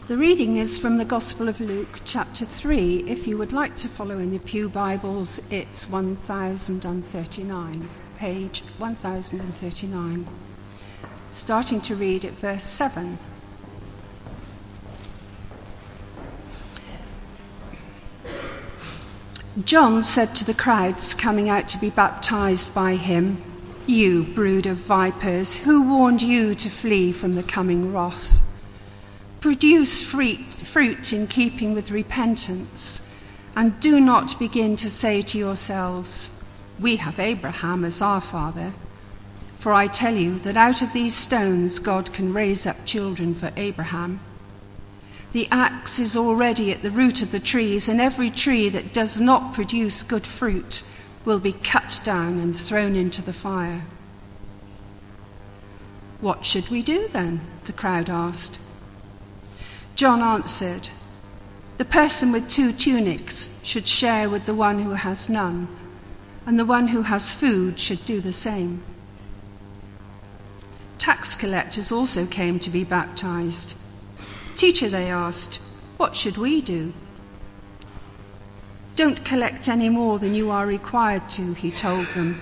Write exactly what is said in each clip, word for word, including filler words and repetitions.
The reading is from the Gospel of Luke, chapter three. If you would like to follow in the Pew Bibles, it's one thousand thirty-nine, page one thousand thirty-nine. Starting to read at verse seven. John said to the crowds coming out to be baptized by him, "You brood of vipers, who warned you to flee from the coming wrath? Produce fruit in keeping with repentance, and do not begin to say to yourselves, 'We have Abraham as our father.' For I tell you that out of these stones God can raise up children for Abraham. The axe is already at the root of the trees, and every tree that does not produce good fruit will be cut down and thrown into the fire." "What should we do then?" the crowd asked. John answered, "The person with two tunics should share with the one who has none, and the one who has food should do the same." Tax collectors also came to be baptized. "Teacher," they asked, "what should we do?" "Don't collect any more than you are required to," he told them.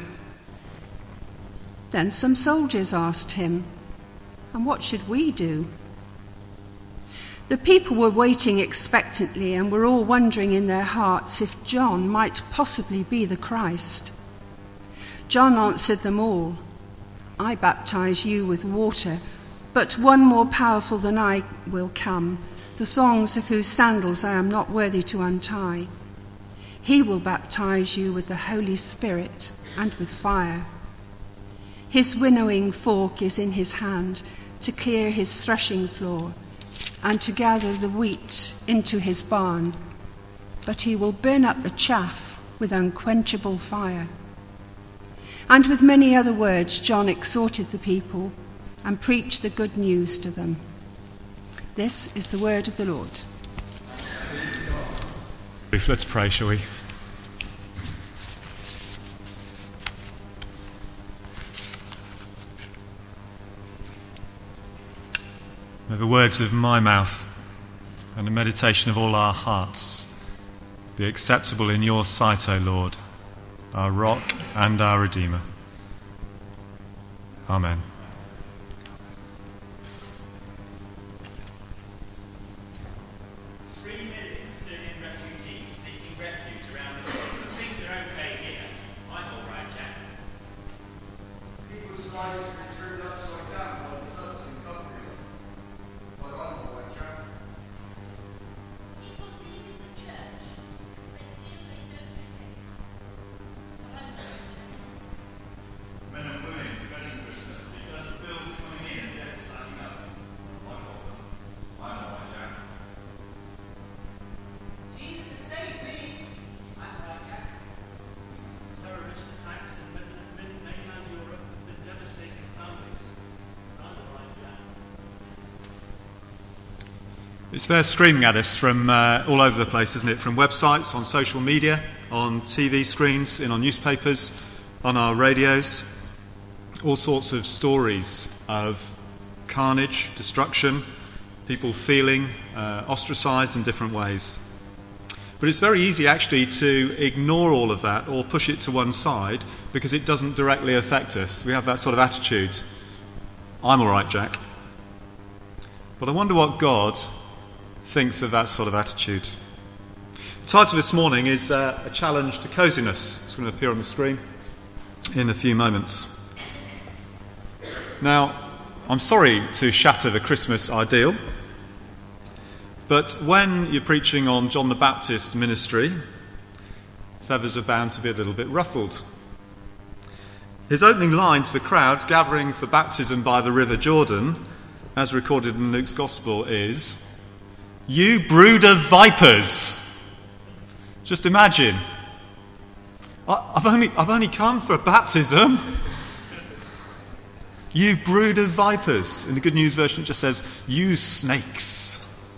Then some soldiers asked him, "And what should we do?" The people were waiting expectantly and were all wondering in their hearts if John might possibly be the Christ. John answered them all, "I baptize you with water, but one more powerful than I will come, the thongs of whose sandals I am not worthy to untie. He will baptize you with the Holy Spirit and with fire. His winnowing fork is in his hand to clear his threshing floor and to gather the wheat into his barn, but he will burn up the chaff with unquenchable fire." And with many other words, John exhorted the people and preached the good news to them. This is the word of the Lord. Let's pray, shall we? May the words of my mouth and the meditation of all our hearts be acceptable in your sight, O Lord, our rock and our Redeemer. Amen. Three million Syrian refugees seeking refuge around the world. Things are okay here. I'm all right, Jack. People's lives have been turned upside down by the floods in Cumbria. But I'm all right, Jack. People leave the church because they feel they don't fit. But I'm all right, Jack. Men and women dreading Christmas because the bills coming in and debt stacking up. I'm all right. I'm all right, Jack. Jesus has saved me. I'm all right, Jack. Terrorist attacks in mid- mainland Europe have been devastating families. I'm all right, Jack. It's there streaming at us from uh, all over the place, isn't it? From websites, on social media, on T V screens, in our newspapers, on our radios. All sorts of stories of carnage, destruction, people feeling uh, ostracised in different ways. But it's very easy actually to ignore all of that or push it to one side because it doesn't directly affect us. We have that sort of attitude. I'm all right, Jack. But I wonder what God thinks of that sort of attitude. The title this morning is uh, A Challenge to Coziness. It's going to appear on the screen in a few moments. Now, I'm sorry to shatter the Christmas ideal, but when you're preaching on John the Baptist ministry, feathers are bound to be a little bit ruffled. His opening line to the crowds gathering for baptism by the River Jordan, as recorded in Luke's Gospel, is, "You brood of vipers." Just imagine. I- I've only, I've only come for a baptism. "You brood of vipers." In the Good News version it just says, "You snakes."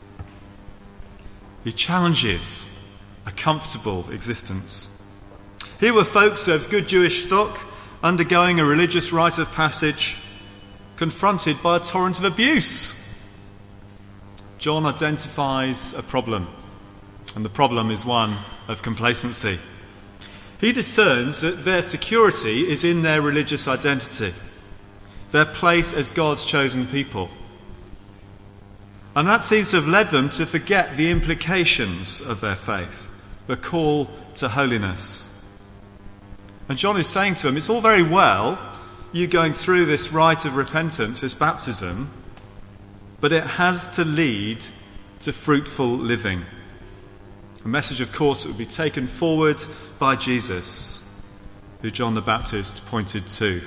He challenges a comfortable existence. Here were folks of good Jewish stock undergoing a religious rite of passage, confronted by a torrent of abuse. John identifies a problem, and the problem is one of complacency. He discerns that their security is in their religious identity, their place as God's chosen people. And that seems to have led them to forget the implications of their faith, the call to holiness. And John is saying to them, it's all very well you going through this rite of repentance, this baptism, but it has to lead to fruitful living. A message, of course, that would be taken forward by Jesus, who John the Baptist pointed to.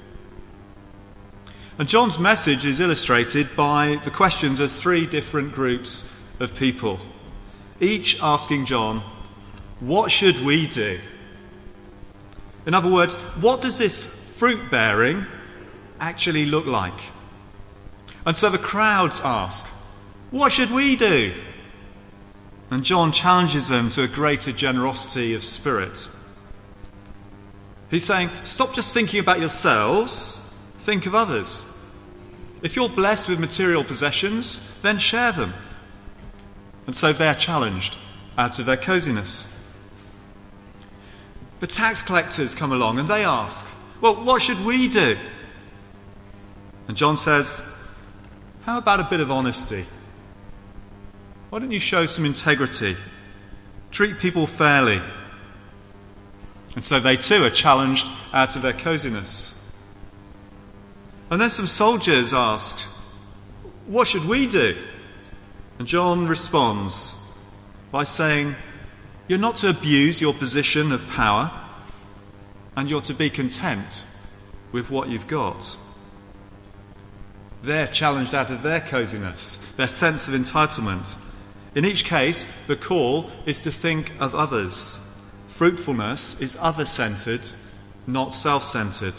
And John's message is illustrated by the questions of three different groups of people, each asking John, what should we do? In other words, what does this fruit bearing actually look like? And so the crowds ask, what should we do? And John challenges them to a greater generosity of spirit. He's saying, stop just thinking about yourselves, think of others. If you're blessed with material possessions, then share them. And so they're challenged out of their coziness. The tax collectors come along and they ask, well, what should we do? And John says, how about a bit of honesty? Why don't you show some integrity? Treat people fairly. And so they too are challenged out of their coziness. And then some soldiers ask, what should we do? And John responds by saying, you're not to abuse your position of power, and you're to be content with what you've got. They're challenged out of their coziness, their sense of entitlement. In each case, the call is to think of others. Fruitfulness is other-centred, not self-centred.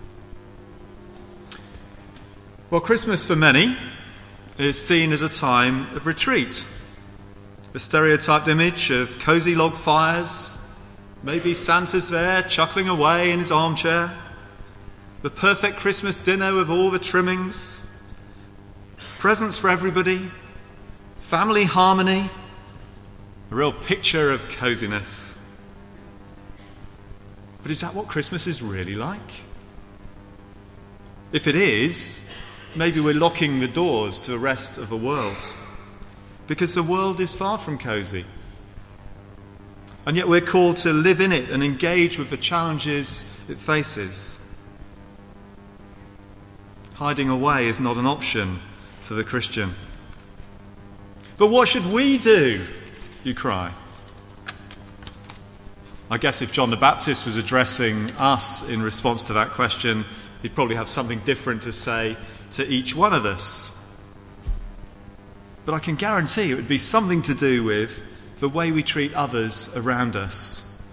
Well, Christmas for many is seen as a time of retreat. The stereotyped image of cosy log fires, maybe Santa's there chuckling away in his armchair, the perfect Christmas dinner with all the trimmings, presents for everybody, family harmony, a real picture of coziness. But is that what Christmas is really like? If it is, maybe we're locking the doors to the rest of the world, because the world is far from cosy. And yet we're called to live in it and engage with the challenges it faces. Hiding away is not an option for the Christian. But what should we do, you cry? I guess if John the Baptist was addressing us in response to that question, he'd probably have something different to say to each one of us. But I can guarantee it would be something to do with the way we treat others around us.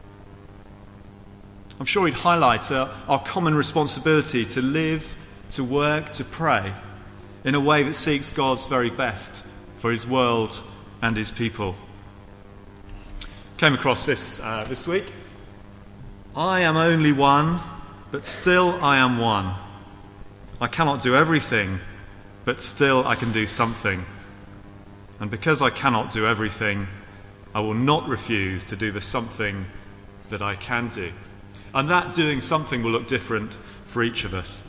I'm sure he'd highlight our, our common responsibility to live, to work, to pray in a way that seeks God's very best for his world and his people. Came across this uh, this week. I am only one, but still I am one. I cannot do everything, but still I can do something. And because I cannot do everything, I will not refuse to do the something that I can do. And that doing something will look different for each of us.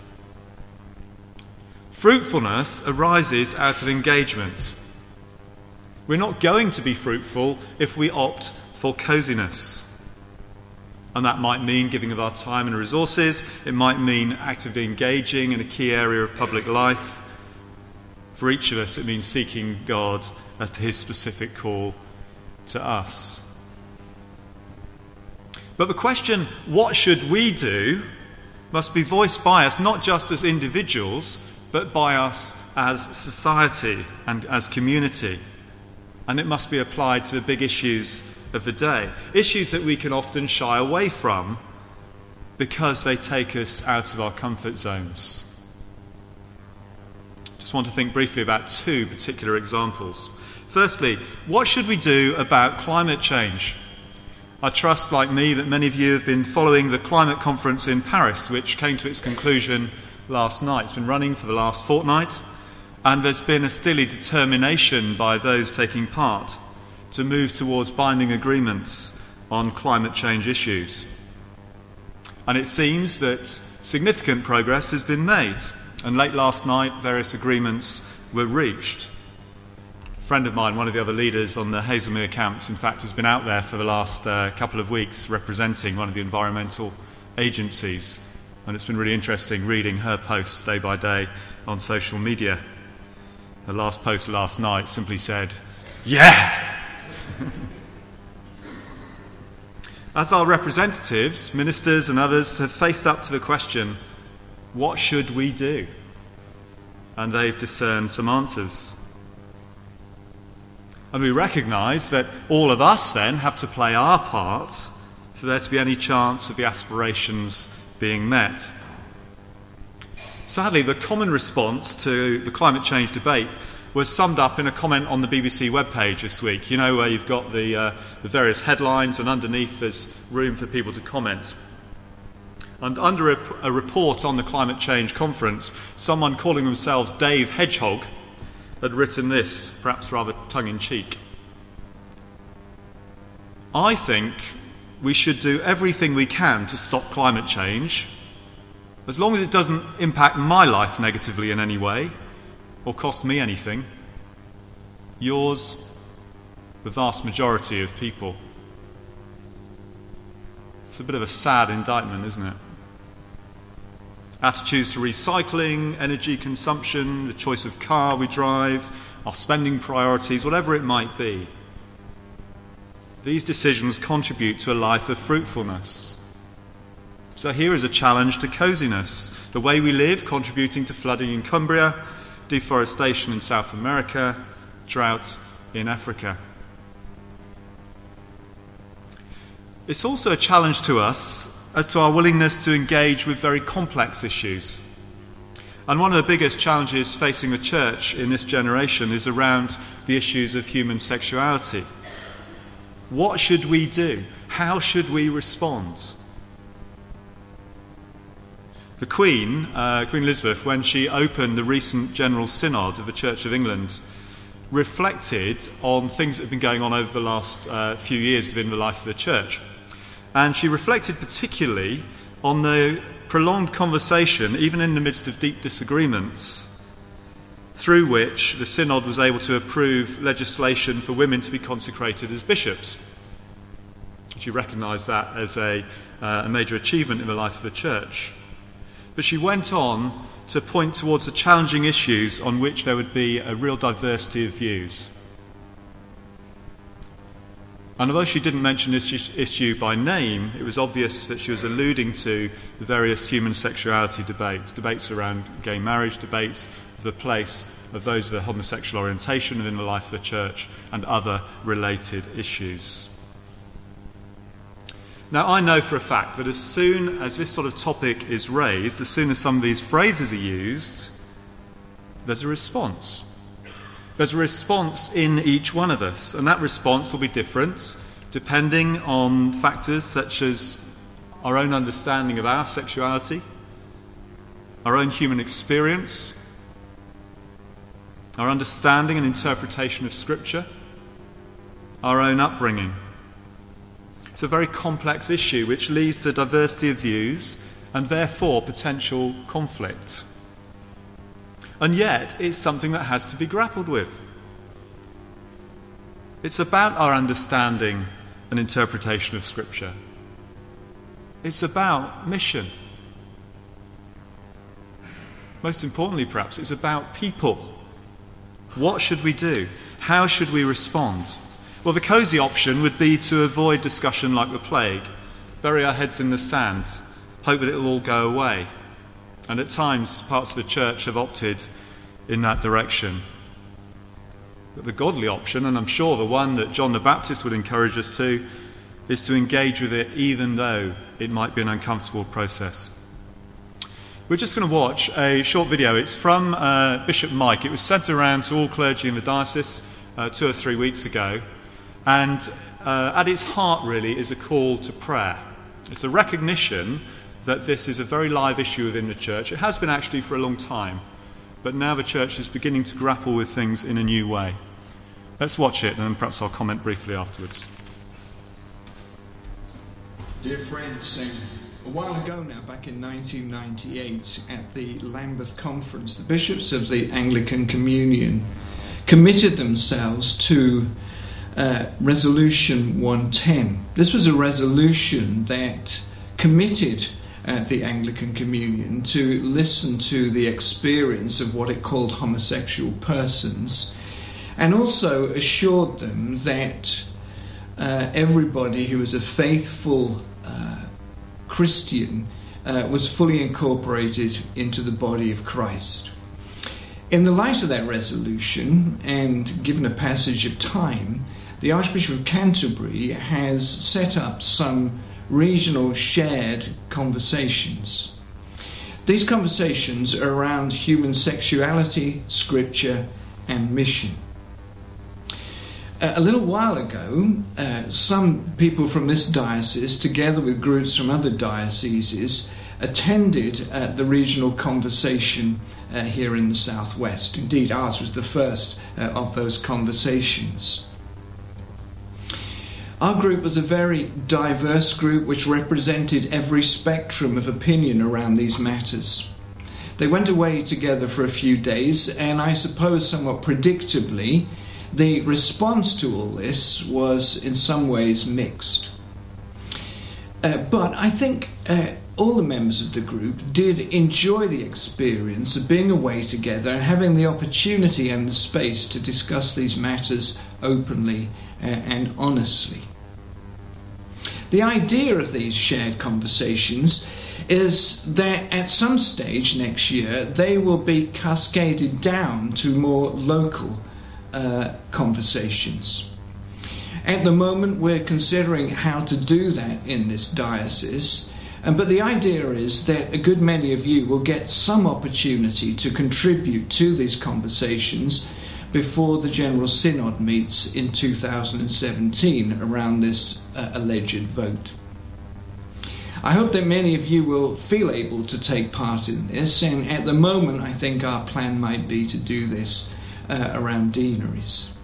Fruitfulness arises out of engagement. We're not going to be fruitful if we opt for coziness. And that might mean giving of our time and resources. It might mean actively engaging in a key area of public life. For each of us, it means seeking God as to his specific call to us. But the question, what should we do, must be voiced by us not just as individuals, but by us as society and as community. And it must be applied to the big issues of the day. Issues that we can often shy away from because they take us out of our comfort zones. Just want to think briefly about two particular examples. Firstly, what should we do about climate change? I trust, like me, that many of you have been following the climate conference in Paris, which came to its conclusion last night. It's been running for the last fortnight, And there's been a steely determination by those taking part to move towards binding agreements on climate change issues. And it seems that significant progress has been made, and late last night various agreements were reached. A friend of mine, one of the other leaders on the Hazelmere camps, in fact, has been out there for the last uh, couple of weeks representing one of the environmental agencies, and it's been really interesting reading her posts day by day on social media. Her last post last night simply said, "Yeah!" As our representatives, ministers and others have faced up to the question, what should we do? And they've discerned some answers. And we recognise that all of us then have to play our part for there to be any chance of the aspirations being met. Sadly, the common response to the climate change debate was summed up in a comment on the B B C webpage this week. You know, where you've got the, uh, the various headlines and underneath there's room for people to comment. And under a, a report on the climate change conference, someone calling themselves Dave Hedgehog had written this, perhaps rather tongue-in-cheek. "I think we should do everything we can to stop climate change, as long as it doesn't impact my life negatively in any way, or cost me anything. Yours, the vast majority of people." It's a bit of a sad indictment, isn't it? Attitudes to recycling, energy consumption, the choice of car we drive, our spending priorities, whatever it might be. These decisions contribute to a life of fruitfulness. So here is a challenge to coziness. The way we live, contributing to flooding in Cumbria, deforestation in South America, drought in Africa. It's also a challenge to us as to our willingness to engage with very complex issues. And one of the biggest challenges facing the church in this generation is around the issues of human sexuality. What should we do? How should we respond? The Queen, uh, Queen Elizabeth, when she opened the recent General Synod of the Church of England, reflected on things that have been going on over the last uh, few years within the life of the church. And she reflected particularly on the prolonged conversation, even in the midst of deep disagreements, through which the Synod was able to approve legislation for women to be consecrated as bishops. She recognised that as a, uh, a major achievement in the life of the church. But she went on to point towards the challenging issues on which there would be a real diversity of views. And although she didn't mention this issue by name, it was obvious that she was alluding to the various human sexuality debates, debates around gay marriage, debates of the place of those of a homosexual orientation within the life of the church, and other related issues. Now, I know for a fact that as soon as this sort of topic is raised, as soon as some of these phrases are used, there's a response. There's a response in each one of us, and that response will be different depending on factors such as our own understanding of our sexuality, our own human experience, our understanding and interpretation of Scripture, our own upbringing. It's a very complex issue which leads to diversity of views and therefore potential conflict. And yet, it's something that has to be grappled with. It's about our understanding and interpretation of Scripture. It's about mission. Most importantly, perhaps, it's about people. What should we do? How should we respond? Well, the cosy option would be to avoid discussion like the plague, bury our heads in the sand, hope that it'll all go away. And at times, parts of the church have opted in that direction. But the godly option, and I'm sure the one that John the Baptist would encourage us to, is to engage with it even though it might be an uncomfortable process. We're just going to watch a short video. It's from uh, Bishop Mike. It was sent around to all clergy in the diocese uh, two or three weeks ago. And uh, at its heart, really, is a call to prayer. It's a recognition that this is a very live issue within the church. It has been actually for a long time. but now the church is beginning to grapple with things in a new way. Let's watch it, and perhaps I'll comment briefly afterwards. Dear friends, um, a while ago now, back in nineteen ninety-eight, at the Lambeth Conference, the bishops of the Anglican Communion committed themselves to uh, Resolution one ten. This was a resolution that committed uh, the Anglican Communion to listen to the experience of what it called homosexual persons, and also assured them that uh, everybody who was a faithful uh, Christian uh, was fully incorporated into the body of Christ. In the light of that resolution, and given a passage of time, the Archbishop of Canterbury has set up some regional shared conversations. These conversations are around human sexuality, scripture, and mission. A little while ago, uh, some people from this diocese, together with groups from other dioceses, attended uh, the regional conversation uh, here in the southwest. Indeed, ours was the first uh, of those conversations. Our group was a very diverse group which represented every spectrum of opinion around these matters. They went away together for a few days, and I suppose somewhat predictably, the response to all this was in some ways mixed. Uh, but I think uh, all the members of the group did enjoy the experience of being away together and having the opportunity and the space to discuss these matters openly uh, and honestly. The idea of these shared conversations is that at some stage next year they will be cascaded down to more local Uh, conversations. At the moment we're considering how to do that in this diocese, and but the idea is that a good many of you will get some opportunity to contribute to these conversations before the General Synod meets in two thousand seventeen around this uh, alleged vote. I hope that many of you will feel able to take part in this, and at the moment I think our plan might be to do this Uh, around deaneries.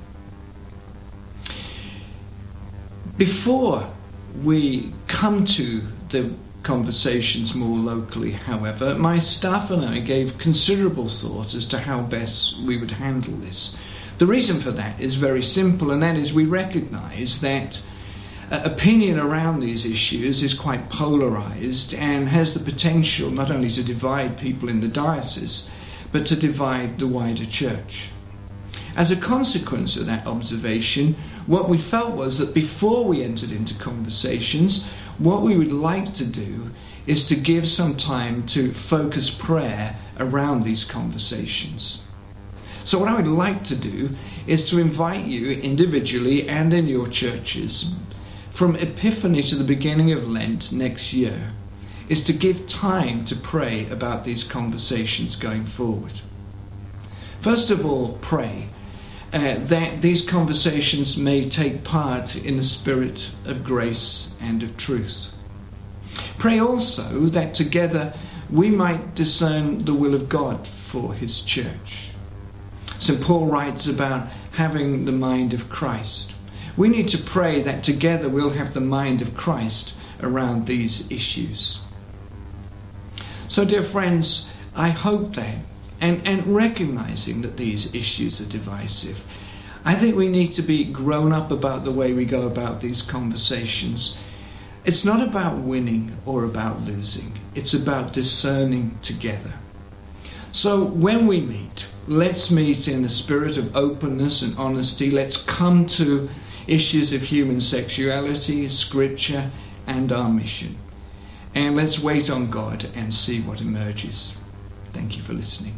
Before we come to the conversations more locally, however, my staff and I gave considerable thought as to how best we would handle this. The reason for that is very simple, and that is we recognise that uh, opinion around these issues is quite polarised and has the potential not only to divide people in the diocese, but to divide the wider church. As a consequence of that observation, what we felt was that before we entered into conversations, what we would like to do is to give some time to focus prayer around these conversations. So what I would like to do is to invite you individually and in your churches, from Epiphany to the beginning of Lent next year, is to give time to pray about these conversations going forward. First of all, pray Uh, that these conversations may take part in the spirit of grace and of truth. Pray also that together we might discern the will of God for his church. Saint Paul writes about having the mind of Christ. We need to pray that together we'll have the mind of Christ around these issues. So, dear friends, I hope that And, and recognizing that these issues are divisive, I think we need to be grown up about the way we go about these conversations. It's not about winning or about losing. It's about discerning together. So when we meet, let's meet in a spirit of openness and honesty. Let's come to issues of human sexuality, scripture, and our mission. And let's wait on God and see what emerges. Thank you for listening.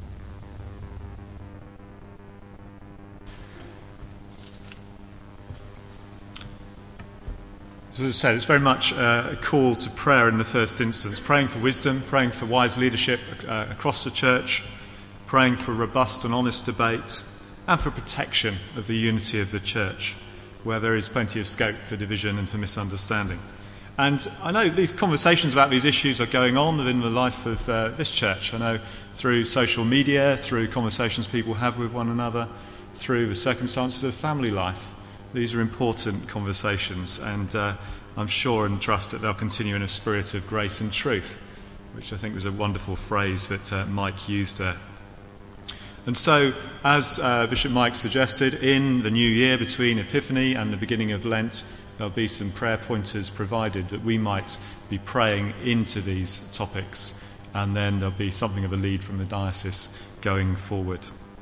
As I said, it's very much uh, a call to prayer in the first instance, praying for wisdom, praying for wise leadership uh, across the church, praying for robust and honest debate, and for protection of the unity of the church, where there is plenty of scope for division and for misunderstanding. And I know these conversations about these issues are going on within the life of uh, this church. I know through social media, through conversations people have with one another, through the circumstances of family life. These are important conversations, and uh, I'm sure and trust that they'll continue in a spirit of grace and truth, which I think was a wonderful phrase that uh, Mike used there. And so, as uh, Bishop Mike suggested, in the new year between Epiphany and the beginning of Lent, there'll be some prayer pointers provided that we might be praying into these topics, and then there'll be something of a lead from the diocese going forward.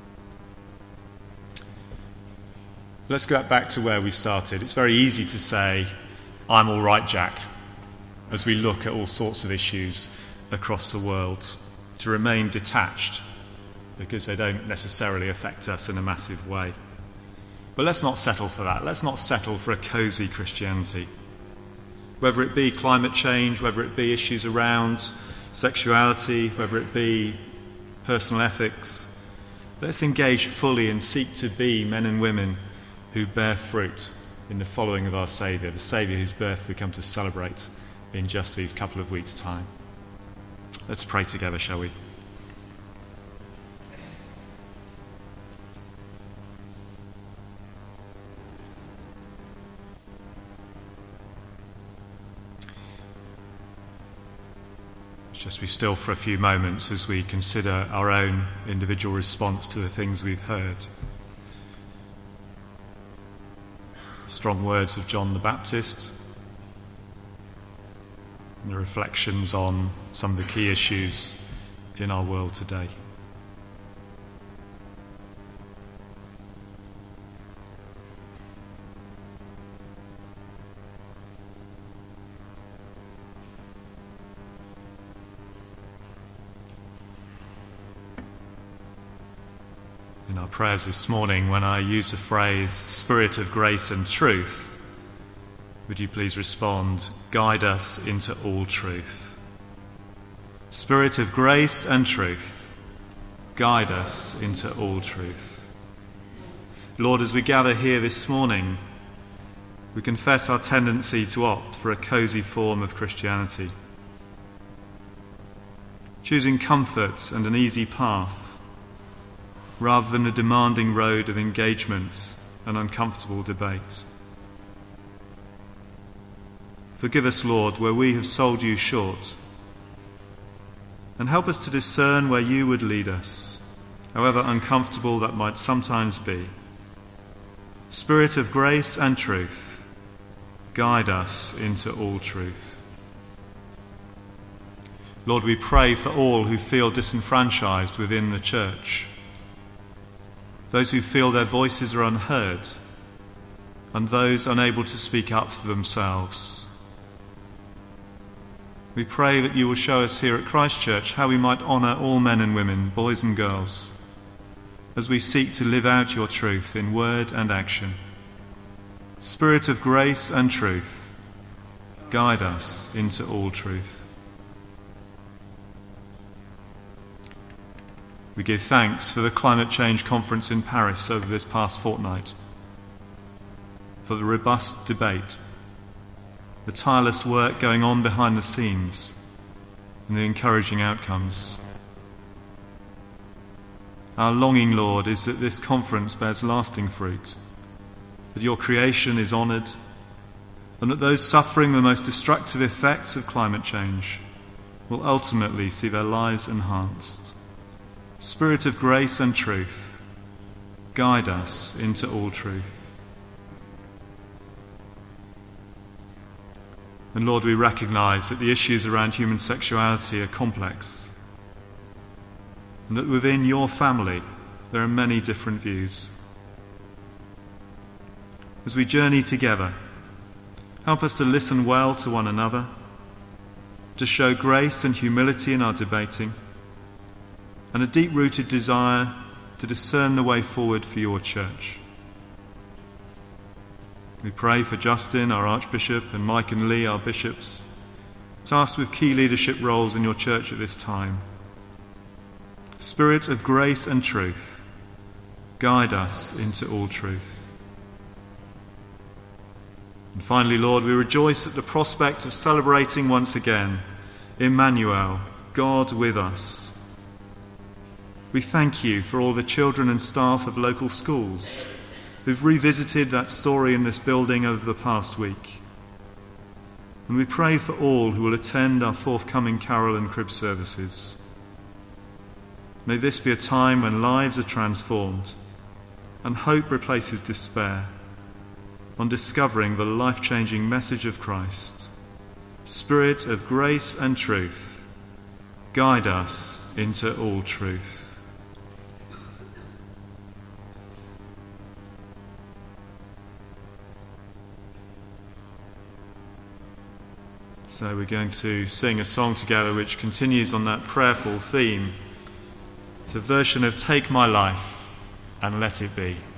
Let's go back to where we started. It's very easy to say, I'm all right, Jack, as we look at all sorts of issues across the world, to remain detached because they don't necessarily affect us in a massive way. But let's not settle for that. Let's not settle for a cosy Christianity. Whether it be climate change, whether it be issues around sexuality, whether it be personal ethics, let's engage fully and seek to be men and women who bear fruit in the following of our Saviour, the Saviour whose birth we come to celebrate in just these couple of weeks' time. Let's pray together, shall we? Just be still for a few moments as we consider our own individual response to the things we've heard. Strong words of John the Baptist and the reflections on some of the key issues in our world today. In our prayers this morning, when I use the phrase Spirit of grace and truth, would you please respond, guide us into all truth. Spirit of grace and truth, guide us into all truth. Lord, as we gather here this morning, we confess our tendency to opt for a cosy form of Christianity, choosing comfort and an easy path, rather than a demanding road of engagement and uncomfortable debate. Forgive us, Lord, where we have sold you short, and help us to discern where you would lead us, however uncomfortable that might sometimes be. Spirit of grace and truth, guide us into all truth. Lord, we pray for all who feel disenfranchised within the church, those who feel their voices are unheard, and those unable to speak up for themselves. We pray that you will show us here at Christ Church how we might honour all men and women, boys and girls, as we seek to live out your truth in word and action. Spirit of grace and truth, guide us into all truth. We give thanks for the climate change conference in Paris over this past fortnight, for the robust debate, the tireless work going on behind the scenes, and the encouraging outcomes. Our longing, Lord, is that this conference bears lasting fruit, that your creation is honoured, and that those suffering the most destructive effects of climate change will ultimately see their lives enhanced. Spirit of grace and truth, guide us into all truth. And Lord, we recognise that the issues around human sexuality are complex, and that within your family there are many different views. As we journey together, help us to listen well to one another, to show grace and humility in our debating, and a deep-rooted desire to discern the way forward for your church. We pray for Justin, our Archbishop, and Mike and Lee, our bishops, tasked with key leadership roles in your church at this time. Spirit of grace and truth, guide us into all truth. And finally, Lord, we rejoice at the prospect of celebrating once again Emmanuel, God with us. We thank you for all the children and staff of local schools who've revisited that story in this building over the past week. And we pray for all who will attend our forthcoming carol and crib services. May this be a time when lives are transformed and hope replaces despair on discovering the life-changing message of Christ. Spirit of grace and truth, guide us into all truth. So we're going to sing a song together which continues on that prayerful theme. It's a version of Take My Life and Let It Be.